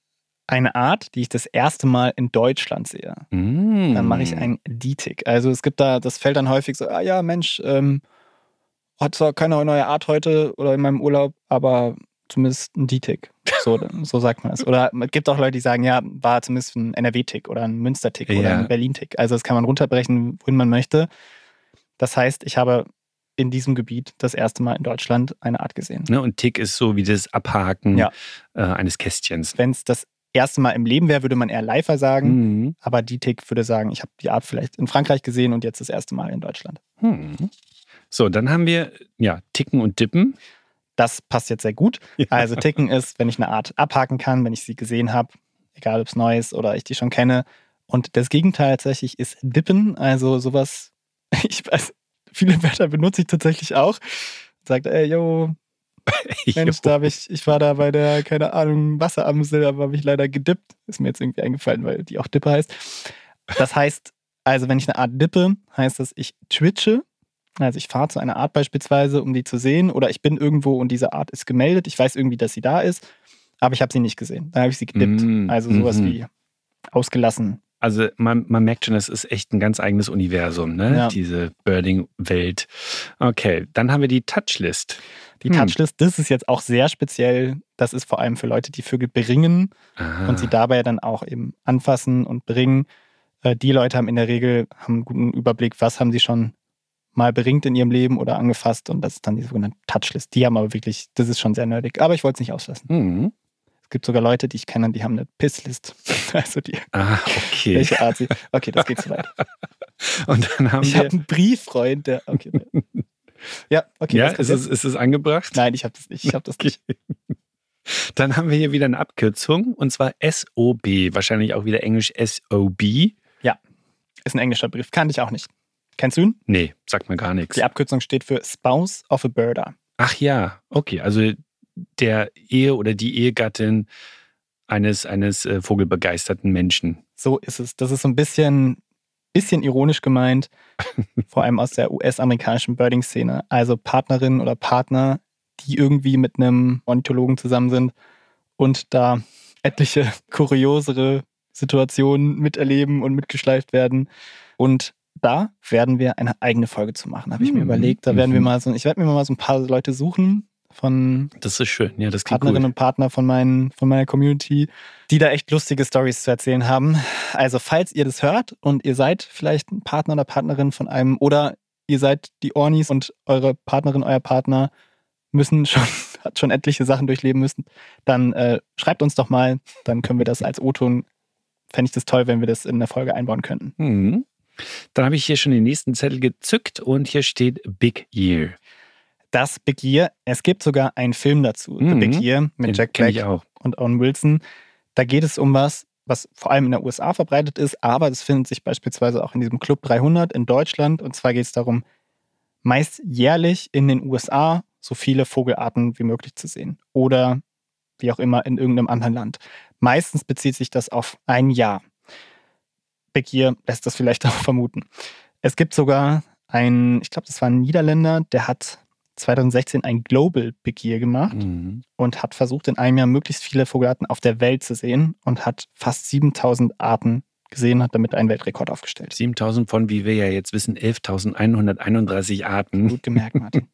Speaker 1: eine Art, die ich das erste Mal in Deutschland sehe.
Speaker 2: Mm.
Speaker 1: Dann mache ich ein D-Tick. Also es gibt da, das fällt dann häufig so, ah ja, Mensch, ähm, hat zwar keine neue Art heute oder in meinem Urlaub, aber zumindest ein D-Tick. So, so sagt man es. Oder es gibt auch Leute, die sagen, ja, war zumindest ein N R W-Tick oder ein Münster-Tick
Speaker 2: Ja.
Speaker 1: oder ein Berlin-Tick. Also das kann man runterbrechen, wohin man möchte. Das heißt, ich habe in diesem Gebiet das erste Mal in Deutschland eine Art gesehen.
Speaker 2: Ne, und Tick ist so wie das Abhaken
Speaker 1: Ja.
Speaker 2: äh, eines Kästchens.
Speaker 1: Wenn es das erste Mal im Leben wäre, würde man eher Leifer sagen.
Speaker 2: Mhm.
Speaker 1: Aber D-Tick würde sagen, ich habe die Art vielleicht in Frankreich gesehen und jetzt das erste Mal in Deutschland.
Speaker 2: Hm. So, dann haben wir ja Ticken und Dippen.
Speaker 1: Das passt jetzt sehr gut.
Speaker 2: Ja.
Speaker 1: Also Ticken ist, wenn ich eine Art abhaken kann, wenn ich sie gesehen habe, egal ob es neu ist oder ich die schon kenne. Und das Gegenteil tatsächlich ist Dippen, also sowas, ich weiß, viele Wörter benutze ich tatsächlich auch. Sagt, ey, yo, Mensch, da hab ich, ich war da bei der, keine Ahnung, Wasseramsel, aber habe ich leider gedippt. Ist mir jetzt irgendwie eingefallen, weil die auch Dippe heißt. Das heißt, also wenn ich eine Art dippe, heißt das, ich twitche. Also ich fahre zu einer Art beispielsweise, um die zu sehen. Oder ich bin irgendwo und diese Art ist gemeldet. Ich weiß irgendwie, dass sie da ist, aber ich habe sie nicht gesehen. Dann habe ich sie gedippt.
Speaker 2: Mm,
Speaker 1: also sowas
Speaker 2: mhm.
Speaker 1: wie ausgelassen.
Speaker 2: Also man, man merkt schon, es ist echt ein ganz eigenes Universum, ne?
Speaker 1: Ja.
Speaker 2: Diese Birding-Welt. Okay, dann haben wir die Touchlist.
Speaker 1: Die
Speaker 2: Hm.
Speaker 1: Touchlist, das ist jetzt auch sehr speziell. Das ist vor allem für Leute, die Vögel beringen
Speaker 2: Aha.
Speaker 1: und sie dabei dann auch eben anfassen und beringen. Äh, Die Leute haben in der Regel haben einen guten Überblick, was haben sie schon mal beringt in ihrem Leben oder angefasst. Und das ist dann die sogenannte Touchlist. Die haben aber wirklich, das ist schon sehr nerdig. Aber ich wollte es nicht auslassen.
Speaker 2: Mhm.
Speaker 1: Es gibt sogar Leute, die ich kenne, die haben eine Pisslist. Also die,
Speaker 2: Ah, okay.
Speaker 1: welche Art sie. Okay, das geht zu weit.
Speaker 2: Und dann haben
Speaker 1: Ich
Speaker 2: wir...
Speaker 1: habe einen Brieffreund, der. Okay. Ja, okay.
Speaker 2: ja,
Speaker 1: das
Speaker 2: ist es, ist es angebracht?
Speaker 1: Nein, ich habe das nicht. Ich habe das nicht.
Speaker 2: Dann haben wir hier wieder eine Abkürzung und zwar S O B. Wahrscheinlich auch wieder Englisch S O B.
Speaker 1: Ist ein englischer Begriff. Kannte ich auch nicht. Kennst du ihn?
Speaker 2: Nee, sagt mir gar nichts.
Speaker 1: Die Abkürzung steht für Spouse of a Birder.
Speaker 2: Ach ja, okay. Also der Ehe oder die Ehegattin eines, eines äh, vogelbegeisterten Menschen.
Speaker 1: So ist es. Das ist so ein bisschen, bisschen ironisch gemeint, vor allem aus der U S-amerikanischen Birding-Szene. Also Partnerin oder Partner, die irgendwie mit einem Ornithologen zusammen sind und da etliche kuriosere Situationen miterleben und mitgeschleift werden. Und da werden wir eine eigene Folge zu machen, habe ich mir
Speaker 2: Mhm.
Speaker 1: überlegt. Da werden wir
Speaker 2: Mhm.
Speaker 1: mal so, ich werde mir mal so ein paar Leute suchen von
Speaker 2: Das ist schön. Ja, das klingt
Speaker 1: Partnerinnen
Speaker 2: gut.
Speaker 1: und Partner von, meinen, von meiner Community, die da echt lustige Storys zu erzählen haben. Also falls ihr das hört und ihr seid vielleicht ein Partner oder Partnerin von einem oder ihr seid die Ornis und eure Partnerin, euer Partner müssen schon, hat schon etliche Sachen durchleben müssen, dann äh, schreibt uns doch mal, dann können wir das als O-Ton, fände ich das toll, wenn wir das in der Folge einbauen könnten.
Speaker 2: Mhm. Dann habe ich hier schon den nächsten Zettel gezückt und hier steht Big Year.
Speaker 1: Das Big Year, es gibt sogar einen Film dazu,
Speaker 2: Mhm.
Speaker 1: The Big Year, mit
Speaker 2: Den
Speaker 1: Jack
Speaker 2: kenn
Speaker 1: Black
Speaker 2: ich auch.
Speaker 1: und Owen Wilson. Da geht es um was, was vor allem in der U S A verbreitet ist, aber das findet sich beispielsweise auch in diesem Club dreihundert in Deutschland. Und zwar geht es darum, meist jährlich in den U S A so viele Vogelarten wie möglich zu sehen. Oder wie auch immer in irgendeinem anderen Land. Meistens bezieht sich das auf ein Jahr. Big Year lässt das vielleicht auch vermuten. Es gibt sogar einen, ich glaube, das war ein Niederländer, der hat zwanzig sechzehn ein Global Big Year gemacht
Speaker 2: Mhm.
Speaker 1: und hat versucht, in einem Jahr möglichst viele Vogelarten auf der Welt zu sehen und hat fast siebentausend Arten gesehen, hat damit einen Weltrekord aufgestellt.
Speaker 2: siebentausend von, wie wir ja jetzt wissen, elftausendeinhunderteinunddreißig Arten.
Speaker 1: Gut gemerkt, Martin.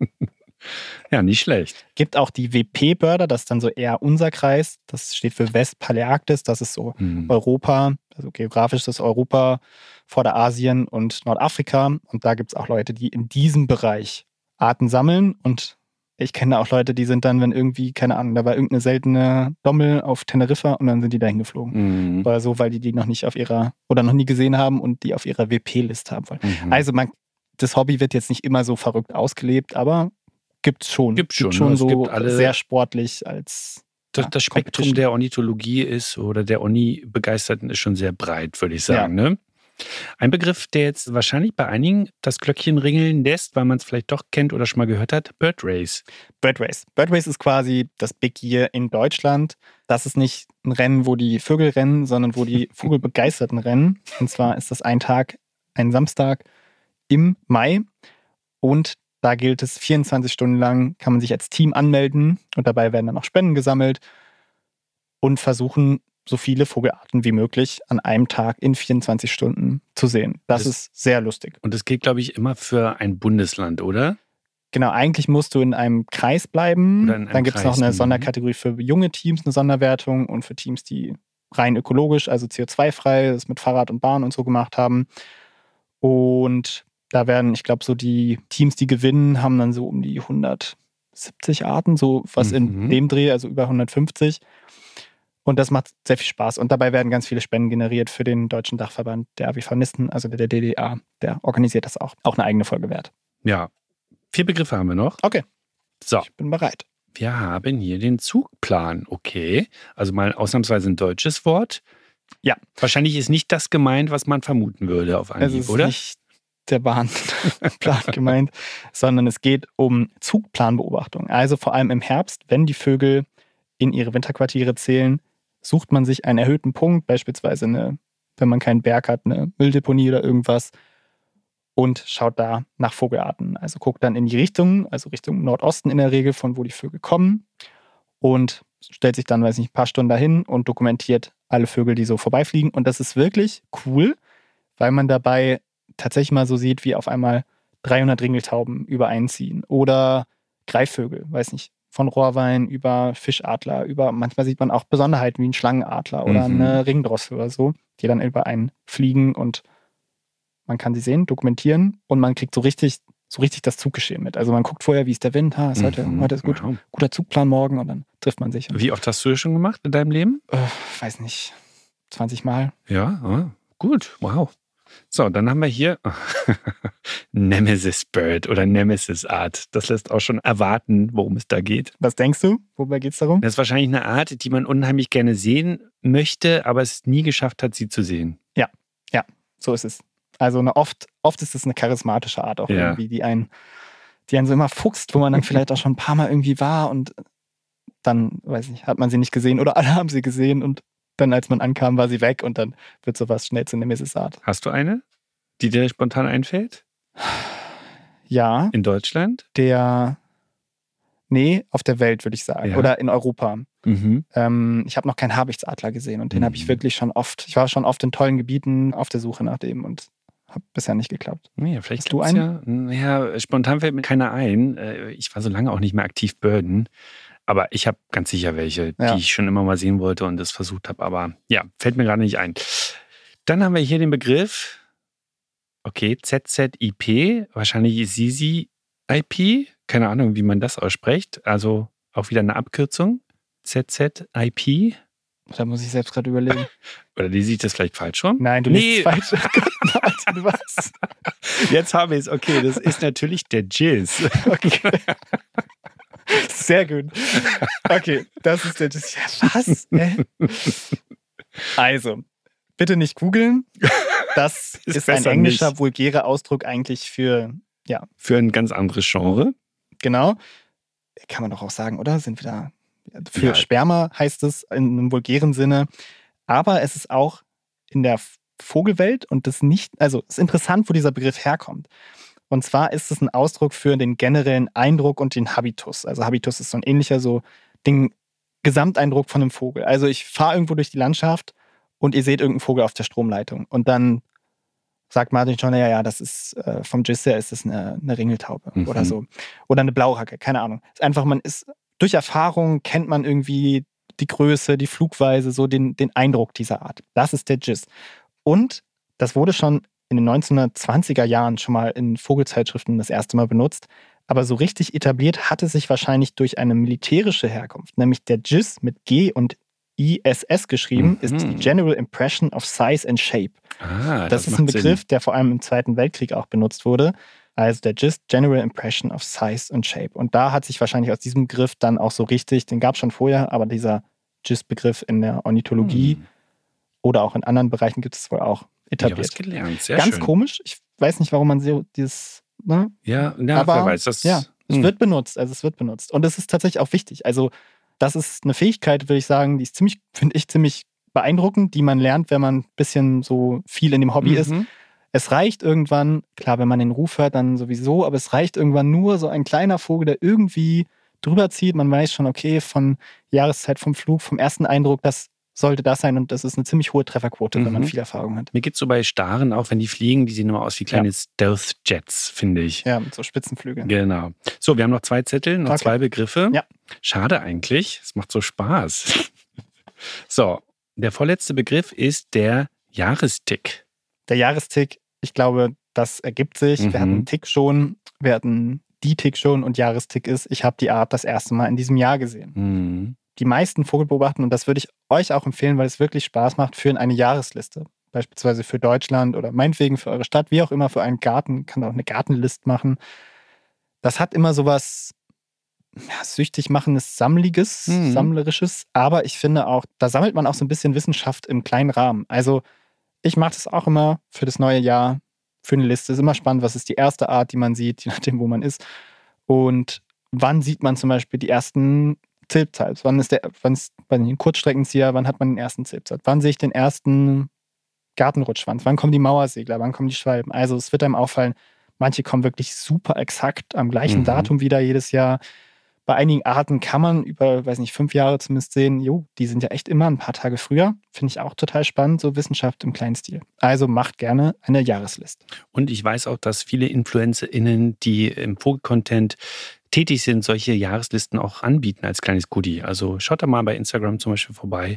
Speaker 2: Ja, nicht schlecht.
Speaker 1: Gibt auch die W P-Birder, das ist dann so eher unser Kreis. Das steht für Westpaläarktis, das ist so
Speaker 2: Mhm.
Speaker 1: Europa, also geografisch das Europa, Vorderasien und Nordafrika. Und da gibt es auch Leute, die in diesem Bereich Arten sammeln. Und ich kenne auch Leute, die sind dann, wenn irgendwie, keine Ahnung, da war irgendeine seltene Dommel auf Teneriffa und dann sind die dahin geflogen.
Speaker 2: Mhm.
Speaker 1: Oder so, weil die die noch nicht auf ihrer, oder noch nie gesehen haben und die auf ihrer W P-Liste haben wollen.
Speaker 2: Mhm.
Speaker 1: Also man, das Hobby wird jetzt nicht immer so verrückt ausgelebt, aber gibt's schon.
Speaker 2: Gibt's schon,
Speaker 1: schon
Speaker 2: ne? Es
Speaker 1: so
Speaker 2: gibt alle-
Speaker 1: sehr sportlich als
Speaker 2: Das,
Speaker 1: ja,
Speaker 2: das Spektrum
Speaker 1: Competition.
Speaker 2: der Ornithologie ist oder der Orni-Begeisterten ist schon sehr breit, würde ich sagen. Ne? Ein Begriff, der jetzt wahrscheinlich bei einigen das Glöckchen ringeln lässt, weil man es vielleicht doch kennt oder schon mal gehört hat, Bird Race.
Speaker 1: Bird Race. Bird Race ist quasi das Big Year in Deutschland. Das ist nicht ein Rennen, wo die Vögel rennen, sondern wo die Vogelbegeisterten rennen. Und zwar ist das ein Tag, ein Samstag im Mai. Und da gilt es vierundzwanzig Stunden lang, kann man sich als Team anmelden und dabei werden dann auch Spenden gesammelt und versuchen, so viele Vogelarten wie möglich an einem Tag in vierundzwanzig Stunden zu sehen. Das, das ist sehr lustig.
Speaker 2: Und das gilt, glaube ich, immer für ein Bundesland, oder?
Speaker 1: Genau, eigentlich musst du in einem Kreis bleiben.
Speaker 2: Oder in einem
Speaker 1: Dann gibt es noch eine
Speaker 2: Kreis,
Speaker 1: Sonderkategorie für junge Teams, eine Sonderwertung und für Teams, die rein ökologisch, also C O zwei frei, das mit Fahrrad und Bahn und so gemacht haben. Und da werden, ich glaube, so die Teams, die gewinnen, haben dann so um die hundertsiebzig Arten, so was
Speaker 2: Mhm.
Speaker 1: in dem Dreh, also über hundertfünfzig. Und das macht sehr viel Spaß. Und dabei werden ganz viele Spenden generiert für den Deutschen Dachverband der Avifaunisten, also der D D A. Der organisiert das auch. Auch eine eigene Folge wert.
Speaker 2: Ja. Vier Begriffe haben wir noch.
Speaker 1: Okay,
Speaker 2: So,
Speaker 1: ich bin bereit.
Speaker 2: wir haben hier den Zugplan. Okay. Also mal ausnahmsweise ein deutsches Wort.
Speaker 1: Ja.
Speaker 2: Wahrscheinlich ist nicht das gemeint, was man vermuten würde auf
Speaker 1: Es
Speaker 2: Anhieb,
Speaker 1: ist
Speaker 2: oder?
Speaker 1: nicht der Bahnplan gemeint, sondern es geht um Zugplanbeobachtung. Also vor allem im Herbst, wenn die Vögel in ihre Winterquartiere zählen, sucht man sich einen erhöhten Punkt, beispielsweise eine, wenn man keinen Berg hat, eine Mülldeponie oder irgendwas, und schaut da nach Vogelarten. Also guckt dann in die Richtung, also Richtung Nordosten in der Regel, von wo die Vögel kommen, und stellt sich dann, weiß nicht, ein paar Stunden dahin und dokumentiert alle Vögel, die so vorbeifliegen. Und das ist wirklich cool, weil man dabei tatsächlich mal so sieht, wie auf einmal dreihundert Ringeltauben übereinziehen oder Greifvögel, weiß nicht, von Rohrwein über Fischadler, über, manchmal sieht man auch Besonderheiten wie einen Schlangenadler oder
Speaker 2: Mhm.
Speaker 1: eine Ringdrossel oder so, die dann übereinfliegen, und man kann sie sehen, dokumentieren, und man kriegt so richtig, so richtig das Zuggeschehen mit. Also man guckt vorher, wie ist der Wind, ha, ist heute,
Speaker 2: Mhm.
Speaker 1: heute ist gut,
Speaker 2: Wow.
Speaker 1: guter Zugplan morgen, und dann trifft man sich. Und,
Speaker 2: Wie oft hast du das schon gemacht in deinem Leben?
Speaker 1: äh, weiß nicht, zwanzig Mal.
Speaker 2: Ja, ah, gut, wow. So, dann haben wir hier Nemesis Bird oder Nemesis Art. Das lässt auch schon erwarten, worum es da geht.
Speaker 1: Was denkst du? Wobei geht es darum?
Speaker 2: Das ist wahrscheinlich eine Art, die man unheimlich gerne sehen möchte, aber es nie geschafft hat, sie zu sehen.
Speaker 1: So ist es. Also eine oft, oft ist es eine charismatische Art auch
Speaker 2: Ja.
Speaker 1: irgendwie, die einen, die einen so immer fuchst, wo man dann vielleicht auch schon ein paar Mal irgendwie war, und dann, weiß nicht, hat man sie nicht gesehen oder alle haben sie gesehen, und dann, als man ankam, war sie weg, und dann wird sowas schnell zu Nemesis-Art.
Speaker 2: Hast du eine, die dir spontan einfällt?
Speaker 1: Ja,
Speaker 2: In Deutschland?
Speaker 1: der, nee, auf der Welt würde ich sagen,
Speaker 2: Ja.
Speaker 1: oder in Europa.
Speaker 2: Mhm.
Speaker 1: Ähm, ich habe noch keinen Habichtsadler gesehen, und den
Speaker 2: Mhm.
Speaker 1: habe ich wirklich schon oft, ich war schon oft in tollen Gebieten auf der Suche nach dem und hat bisher nicht geklappt.
Speaker 2: Ja, vielleicht
Speaker 1: Hast du
Speaker 2: gibt's ja, ja, spontan fällt mir keiner ein. Äh, Ich war so lange auch nicht mehr aktiv birden. Aber ich habe ganz sicher welche,
Speaker 1: Ja.
Speaker 2: die ich schon immer mal sehen wollte und das versucht habe. Aber ja, fällt mir gerade nicht ein. Dann haben wir hier den Begriff, okay, Z Z I P, wahrscheinlich Sisi I P. Keine Ahnung, wie man das ausspricht. Also auch wieder eine Abkürzung. Z Z I P.
Speaker 1: Da muss ich selbst gerade überlegen.
Speaker 2: Oder die sieht das vielleicht falsch rum?
Speaker 1: Nein, du
Speaker 2: Nee.
Speaker 1: liest falsch. Alter, du was?
Speaker 2: Jetzt habe ich es. Okay, das ist natürlich der Jizz.
Speaker 1: Okay. Sehr gut. Okay, das ist der. Das, ja, was? Hä? Also, bitte nicht googeln. Das
Speaker 2: Ist
Speaker 1: ist, ein
Speaker 2: besser
Speaker 1: englischer,
Speaker 2: nicht.
Speaker 1: vulgärer Ausdruck eigentlich für, ja,
Speaker 2: Für ein ganz anderes Genre.
Speaker 1: genau. Kann man doch auch sagen, oder? Sind wir da? Für
Speaker 2: Ja.
Speaker 1: Sperma heißt es in einem vulgären Sinne. Aber es ist auch in der Vogelwelt, und das nicht, also es ist interessant, wo dieser Begriff herkommt. Und zwar ist es ein Ausdruck für den generellen Eindruck und den Habitus. Also Habitus ist so ein ähnlicher, so den Gesamteindruck von einem Vogel. Also ich fahre irgendwo durch die Landschaft und ihr seht irgendeinen Vogel auf der Stromleitung. Und dann sagt Martin schon, ja, ja, das ist äh, vom Gist her ist das eine, eine Ringeltaube
Speaker 2: Mhm.
Speaker 1: oder so. Oder eine Blauhacke, keine Ahnung. Es ist einfach, man ist, durch Erfahrung kennt man irgendwie die Größe, die Flugweise, so den, den Eindruck dieser Art. Das ist der Gist. Und das wurde schon in den neunzehnhundertzwanziger Jahren schon mal in Vogelzeitschriften das erste Mal benutzt. Aber so richtig etabliert hat es sich wahrscheinlich durch eine militärische Herkunft. Nämlich der Gist mit G und I S S geschrieben,
Speaker 2: Mhm.
Speaker 1: ist die General Impression of Size and Shape.
Speaker 2: Ah,
Speaker 1: Das, ist ein
Speaker 2: macht
Speaker 1: Begriff,
Speaker 2: Sinn.
Speaker 1: der vor allem im Zweiten Weltkrieg auch benutzt wurde. Also der Gist, General Impression of Size and Shape. Und da hat sich wahrscheinlich aus diesem Begriff dann auch so richtig, den gab es schon vorher, aber dieser Gist-Begriff in der Ornithologie
Speaker 2: Hm.
Speaker 1: oder auch in anderen Bereichen gibt es wohl auch
Speaker 2: Ja, was
Speaker 1: etabliert.
Speaker 2: gelernt. Sehr
Speaker 1: Ganz
Speaker 2: schön.
Speaker 1: komisch. Ich weiß nicht, warum man so dieses, ne?
Speaker 2: Ja, na,
Speaker 1: Aber,
Speaker 2: wer weiß. Das,
Speaker 1: Ja, es
Speaker 2: Hm.
Speaker 1: wird benutzt, also es wird benutzt. Und es ist tatsächlich auch wichtig. Also das ist eine Fähigkeit, würde ich sagen, die ist ziemlich, finde ich, ziemlich beeindruckend, die man lernt, wenn man ein bisschen so viel in dem Hobby ist.
Speaker 2: Mhm.
Speaker 1: Es reicht irgendwann, klar, wenn man den Ruf hört, dann sowieso, aber es reicht irgendwann nur so ein kleiner Vogel, der irgendwie drüber zieht. Man weiß schon, okay, von Jahreszeit, vom Flug, vom ersten Eindruck, dass sollte das sein und das ist eine ziemlich hohe Trefferquote,
Speaker 2: Mhm.
Speaker 1: wenn man viel Erfahrung hat.
Speaker 2: Mir geht es so bei Staren, auch wenn die fliegen, die sehen immer aus wie kleine
Speaker 1: Ja.
Speaker 2: Stealth-Jets, finde ich.
Speaker 1: Ja, mit so Spitzenflügeln.
Speaker 2: Genau. So, wir haben noch zwei Zettel, noch
Speaker 1: Okay.
Speaker 2: zwei Begriffe.
Speaker 1: Ja.
Speaker 2: Schade eigentlich, es macht so Spaß. So, der vorletzte Begriff ist der Jahrestick.
Speaker 1: Der Jahrestick, ich glaube, das ergibt sich.
Speaker 2: Mhm.
Speaker 1: Wir hatten Tick schon, wir hatten die Tick schon und Jahrestick ist, ich habe die Art das erste Mal in diesem Jahr gesehen.
Speaker 2: Mhm.
Speaker 1: Die meisten Vogelbeobachten, und das würde ich euch auch empfehlen, weil es wirklich Spaß macht, führen eine Jahresliste. Beispielsweise für Deutschland oder meinetwegen für eure Stadt, wie auch immer, für einen Garten, kann auch eine Gartenlist machen. Das hat immer sowas ja, süchtig machendes, Sammliges,
Speaker 2: Mhm.
Speaker 1: Sammlerisches, aber ich finde auch, da sammelt man auch so ein bisschen Wissenschaft im kleinen Rahmen. Also ich mache das auch immer für das neue Jahr, für eine Liste. Ist immer spannend, was ist die erste Art, die man sieht, je nachdem, wo man ist. Und wann sieht man zum Beispiel die ersten Zilpzalps? Wann ist der, wann ist bei den Kurzstreckenzieher, wann hat man den ersten Zilpzalp? Wann sehe ich den ersten Gartenrutschwanz? Wann kommen die Mauersegler? Wann kommen die Schwalben? Also es wird einem auffallen, manche kommen wirklich super exakt am gleichen
Speaker 2: Mhm.
Speaker 1: Datum wieder jedes Jahr. Bei einigen Arten kann man über, weiß nicht, fünf Jahre zumindest sehen, jo, die sind ja echt immer ein paar Tage früher. Finde ich auch total spannend, so Wissenschaft im kleinen Stil. Also macht gerne eine Jahresliste.
Speaker 2: Und ich weiß auch, dass viele InfluencerInnen, die im Vogelcontent tätig sind, solche Jahreslisten auch anbieten als kleines Goodie. Also schaut da mal bei Instagram zum Beispiel vorbei.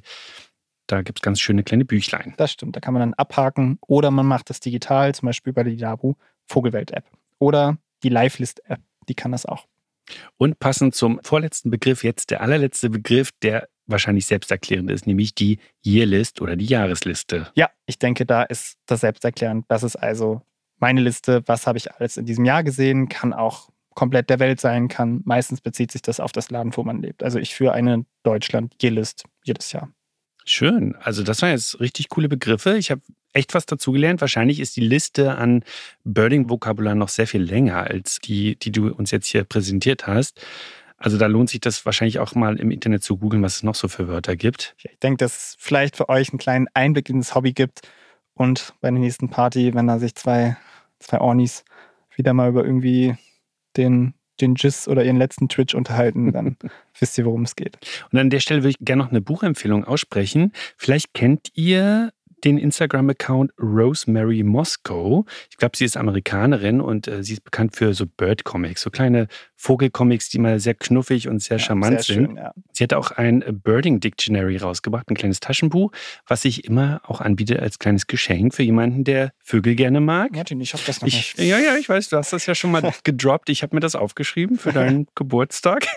Speaker 2: Da gibt es ganz schöne kleine Büchlein.
Speaker 1: Das stimmt, da kann man dann abhaken oder man macht das digital, zum Beispiel bei der Nabu Vogelwelt-App. Oder die Live-List-App, die kann das auch.
Speaker 2: Und passend zum vorletzten Begriff, jetzt der allerletzte Begriff, der wahrscheinlich selbsterklärend ist, nämlich die Yearlist oder die Jahresliste.
Speaker 1: Ja, ich denke, da ist das selbsterklärend. Das ist also meine Liste, was habe ich alles in diesem Jahr gesehen, kann auch komplett der Welt sein, kann meistens bezieht sich das auf das Land, wo man lebt. Also ich führe eine Deutschland-Yearlist jedes Jahr.
Speaker 2: Schön. Also das waren jetzt richtig coole Begriffe. Ich habe echt was dazugelernt. Wahrscheinlich ist die Liste an Birding-Vokabular noch sehr viel länger als die, die du uns jetzt hier präsentiert hast. Also da lohnt sich das wahrscheinlich auch mal im Internet zu googeln, was es noch so für Wörter gibt.
Speaker 1: Ich denke, dass es vielleicht für euch einen kleinen Einblick in das Hobby gibt und bei der nächsten Party, wenn da sich zwei, zwei Ornis wieder mal über irgendwie den, den Giz oder ihren letzten Twitch unterhalten, dann wisst ihr, worum es geht.
Speaker 2: Und an der Stelle würde ich gerne noch eine Buchempfehlung aussprechen. Vielleicht kennt ihr den Instagram-Account Rosemary Moscow. Ich glaube, sie ist Amerikanerin und äh, sie ist bekannt für so Bird-Comics, so kleine Vogelcomics, die mal sehr knuffig und sehr
Speaker 1: Ja,
Speaker 2: charmant
Speaker 1: sehr
Speaker 2: sind.
Speaker 1: schön, ja.
Speaker 2: Sie hat auch ein Birding Dictionary rausgebracht, ein kleines Taschenbuch, was sich immer auch anbietet als kleines Geschenk für jemanden, der Vögel gerne mag.
Speaker 1: Martin, ich hoffe das noch
Speaker 2: Ich,
Speaker 1: nicht.
Speaker 2: ja, ja, ich weiß, du hast das ja schon mal gedroppt. Ich habe mir das aufgeschrieben für deinen Geburtstag.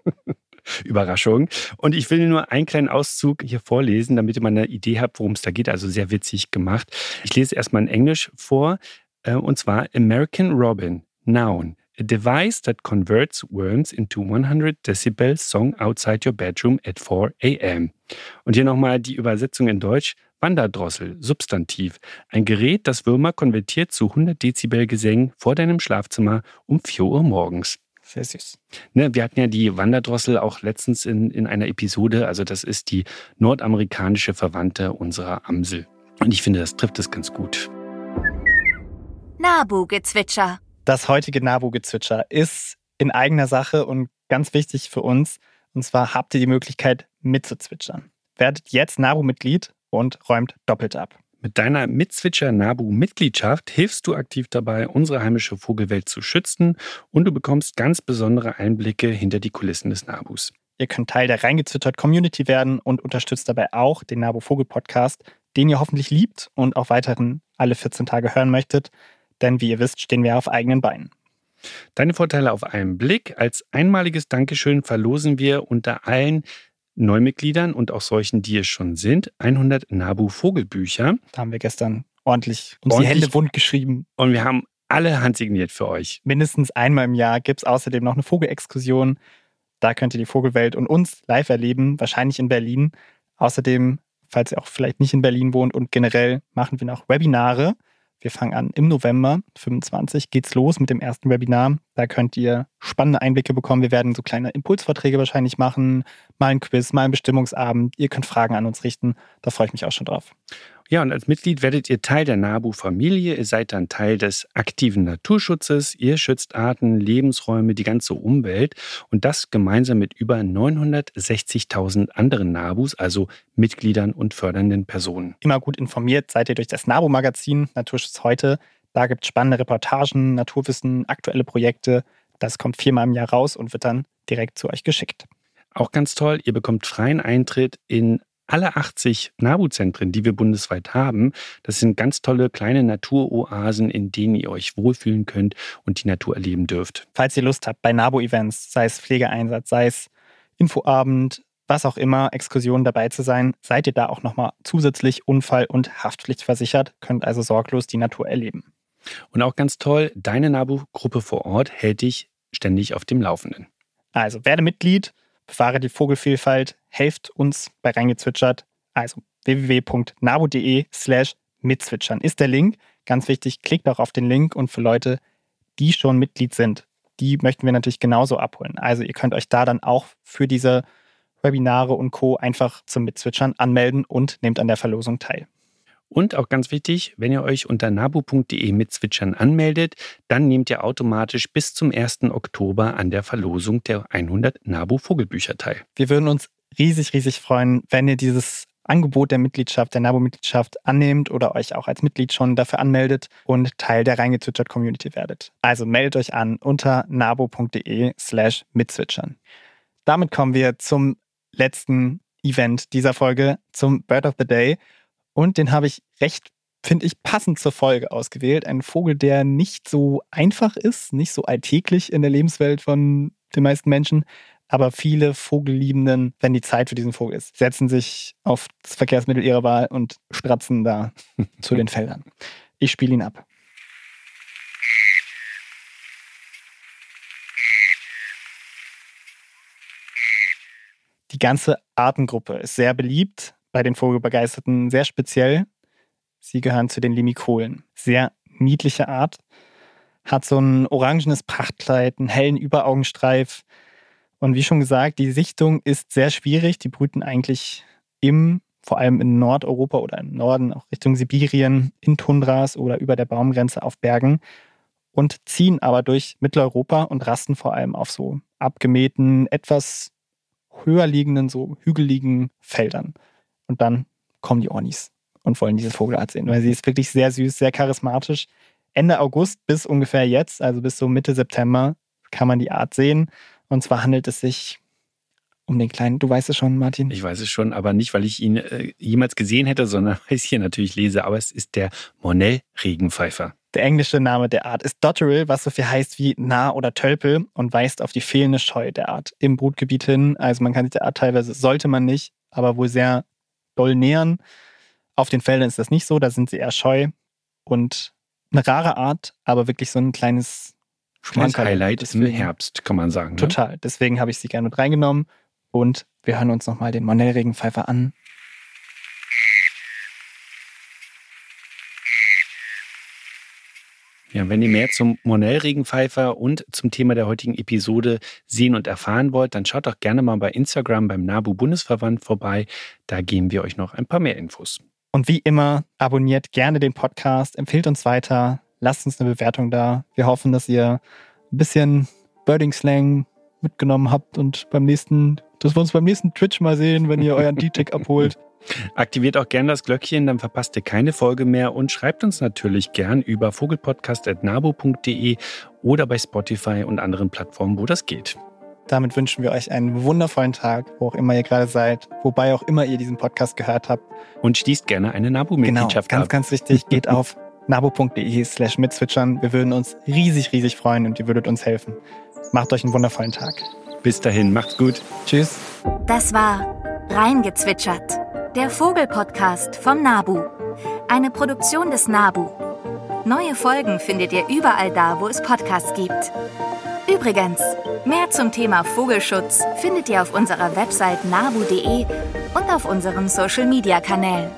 Speaker 2: Überraschung. Und ich will nur einen kleinen Auszug hier vorlesen, damit ihr mal eine Idee habt, worum es da geht. Also sehr witzig gemacht. Ich lese erstmal in Englisch vor. Und zwar American Robin, Noun. A device that converts worms into hundred decibel song outside your bedroom at four a.m. Und hier nochmal die Übersetzung in Deutsch. Wanderdrossel, Substantiv. Ein Gerät, das Würmer konvertiert zu hundert Dezibel Gesängen vor deinem Schlafzimmer um vier Uhr morgens.
Speaker 1: Sehr süß.
Speaker 2: Ne, wir hatten ja die Wanderdrossel auch letztens in, in einer Episode. Also das ist die nordamerikanische Verwandte unserer Amsel. Und ich finde, das trifft es ganz gut.
Speaker 3: Nabu-Gezwitscher.
Speaker 1: Das heutige Nabu-Gezwitscher ist in eigener Sache und ganz wichtig für uns. Und zwar habt ihr die Möglichkeit mitzuzwitschern. Werdet jetzt Nabu-Mitglied und räumt doppelt ab.
Speaker 2: Mit deiner Mitzwitscher-Nabu-Mitgliedschaft hilfst du aktiv dabei, unsere heimische Vogelwelt zu schützen und du bekommst ganz besondere Einblicke hinter die Kulissen des Nabus.
Speaker 1: Ihr könnt Teil der Reingezwittert-Community werden und unterstützt dabei auch den Nabu-Vogel-Podcast, den ihr hoffentlich liebt und auch weiterhin alle vierzehn Tage hören möchtet. Denn wie ihr wisst, stehen wir auf eigenen Beinen.
Speaker 2: Deine Vorteile auf einen Blick. Als einmaliges Dankeschön verlosen wir unter allen Neumitgliedern und auch solchen, die es schon sind, hundert Nabu-Vogelbücher.
Speaker 1: Da haben wir gestern ordentlich uns
Speaker 2: Ordentlich.
Speaker 1: die Hände wund geschrieben.
Speaker 2: Und wir haben alle handsigniert für euch.
Speaker 1: Mindestens einmal im Jahr gibt es außerdem noch eine Vogelexkursion. Da könnt ihr die Vogelwelt und uns live erleben, wahrscheinlich in Berlin. Außerdem, falls ihr auch vielleicht nicht in Berlin wohnt und generell, machen wir noch Webinare. Wir fangen an im November fünfundzwanzig geht's los mit dem ersten Webinar. Da könnt ihr spannende Einblicke bekommen. Wir werden so kleine Impulsvorträge wahrscheinlich machen, mal ein Quiz, mal einen Bestimmungsabend. Ihr könnt Fragen an uns richten. Da freue ich mich auch schon drauf.
Speaker 2: Ja, und als Mitglied werdet ihr Teil der NABU-Familie. Ihr seid dann Teil des aktiven Naturschutzes. Ihr schützt Arten, Lebensräume, die ganze Umwelt. Und das gemeinsam mit über neunhundertsechzigtausend anderen NABUs, also Mitgliedern und fördernden Personen.
Speaker 1: Immer gut informiert seid ihr durch das NABU-Magazin Naturschutz heute. Da gibt es spannende Reportagen, Naturwissen, aktuelle Projekte. Das kommt viermal im Jahr raus und wird dann direkt zu euch geschickt.
Speaker 2: Auch ganz toll, ihr bekommt freien Eintritt in alle achtzig NABU-Zentren, die wir bundesweit haben. Das sind ganz tolle kleine Naturoasen, in denen ihr euch wohlfühlen könnt und die Natur erleben dürft.
Speaker 1: Falls ihr Lust habt, bei NABU-Events, sei es Pflegeeinsatz, sei es Infoabend, was auch immer, Exkursionen dabei zu sein, seid ihr da auch nochmal zusätzlich unfall- und haftpflichtversichert, könnt also sorglos die Natur erleben.
Speaker 2: Und auch ganz toll, deine NABU-Gruppe vor Ort hält dich ständig auf dem Laufenden.
Speaker 1: Also werde Mitglied, bewahre die Vogelvielfalt, helft uns bei Reingezwitschert. Also www.nabu.de slash mitzwitschern ist der Link. Ganz wichtig, klickt auch auf den Link und für Leute, die schon Mitglied sind, die möchten wir natürlich genauso abholen. Also ihr könnt euch da dann auch für diese Webinare und Co. einfach zum Mitzwitschern anmelden und nehmt an der Verlosung teil.
Speaker 2: Und auch ganz wichtig, wenn ihr euch unter nabu.de mitzwitschern anmeldet, dann nehmt ihr automatisch bis zum ersten Oktober an der Verlosung der hundert NABU-Vogelbücher teil.
Speaker 1: Wir würden uns riesig, riesig freuen, wenn ihr dieses Angebot der Mitgliedschaft, der NABU-Mitgliedschaft annehmt oder euch auch als Mitglied schon dafür anmeldet und Teil der Reingezwitschert-Community werdet. Also meldet euch an unter nabu.de slash mitzwitschern. Damit kommen wir zum letzten Event dieser Folge, zum Bird of the Day. Und den habe ich recht, finde ich, passend zur Folge ausgewählt. Ein Vogel, der nicht so einfach ist, nicht so alltäglich in der Lebenswelt von den meisten Menschen. Aber viele Vogelliebenden, wenn die Zeit für diesen Vogel ist, setzen sich auf das Verkehrsmittel ihrer Wahl und stratzen da zu den Feldern. Ich spiele ihn ab. Die ganze Artengruppe ist sehr beliebt. Bei den Vogelbegeisterten sehr speziell. Sie gehören zu den Limikolen. Sehr niedliche Art. Hat so ein orangenes Prachtkleid, einen hellen Überaugenstreif. Und wie schon gesagt, die Sichtung ist sehr schwierig. Die brüten eigentlich im, vor allem in Nordeuropa oder im Norden, auch Richtung Sibirien, in Tundras oder über der Baumgrenze auf Bergen und ziehen aber durch Mitteleuropa und rasten vor allem auf so abgemähten, etwas höher liegenden, so hügeligen Feldern. Und dann kommen die Ornis und wollen diese Vogelart sehen, weil sie ist wirklich sehr süß, sehr charismatisch. Ende August bis ungefähr jetzt, also bis so Mitte September, kann man die Art sehen. Und zwar handelt es sich um den kleinen, du weißt es schon, Martin?
Speaker 2: Ich weiß es schon, aber nicht, weil ich ihn äh, jemals gesehen hätte, sondern weil ich es hier natürlich lese. Aber es ist der Mornell-Regenpfeifer.
Speaker 1: Der englische Name der Art ist Dotterel, was so viel heißt wie Nah- oder Tölpel und weist auf die fehlende Scheu der Art im Brutgebiet hin. Also man kann sich der Art teilweise, sollte man nicht, aber wohl sehr doll nähern. Auf den Feldern ist das nicht so, da sind sie eher scheu. Und eine rare Art, aber wirklich so ein kleines
Speaker 2: Schmankerl. Highlight im Herbst, kann man sagen.
Speaker 1: Total, ne? Deswegen habe ich sie gerne mit reingenommen. Und wir hören uns nochmal den Mornell-Regenpfeifer an.
Speaker 2: Ja, wenn ihr mehr zum Mornell-Regenpfeifer und zum Thema der heutigen Episode sehen und erfahren wollt, dann schaut doch gerne mal bei Instagram beim NABU-Bundesverband vorbei. Da geben wir euch noch ein paar mehr Infos.
Speaker 1: Und wie immer, abonniert gerne den Podcast, empfehlt uns weiter, lasst uns eine Bewertung da. Wir hoffen, dass ihr ein bisschen Birding-Slang mitgenommen habt und beim nächsten, dass wir uns beim nächsten Twitch mal sehen, wenn ihr euren D-Tick abholt.
Speaker 2: Aktiviert auch gerne das Glöckchen, dann verpasst ihr keine Folge mehr und schreibt uns natürlich gern über vogelpodcast at nabu punkt de oder bei Spotify und anderen Plattformen, wo das geht.
Speaker 1: Damit wünschen wir euch einen wundervollen Tag, wo auch immer ihr gerade seid, wobei auch immer ihr diesen Podcast gehört habt.
Speaker 2: Und schließt gerne eine NABU-Mitgliedschaft
Speaker 1: genau, ganz,
Speaker 2: ab.
Speaker 1: ganz wichtig, geht auf nabu.de slash mitzwitschern. Wir würden uns riesig, riesig freuen und ihr würdet uns helfen. Macht euch einen wundervollen Tag.
Speaker 2: Bis dahin, macht's gut.
Speaker 1: Tschüss.
Speaker 3: Das war Reingezwitschert, der Vogelpodcast vom NABU. Eine Produktion des NABU. Neue Folgen findet ihr überall da, wo es Podcasts gibt. Übrigens, mehr zum Thema Vogelschutz findet ihr auf unserer Website nabu punkt de und auf unseren Social-Media-Kanälen.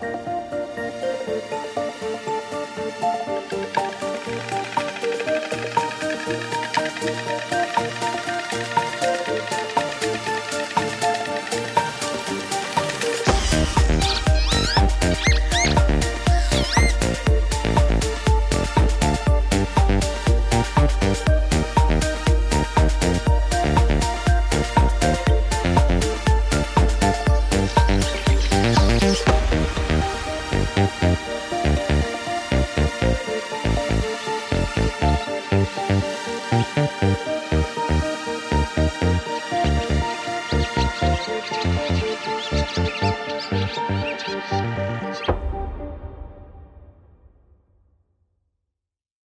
Speaker 3: Tschüss.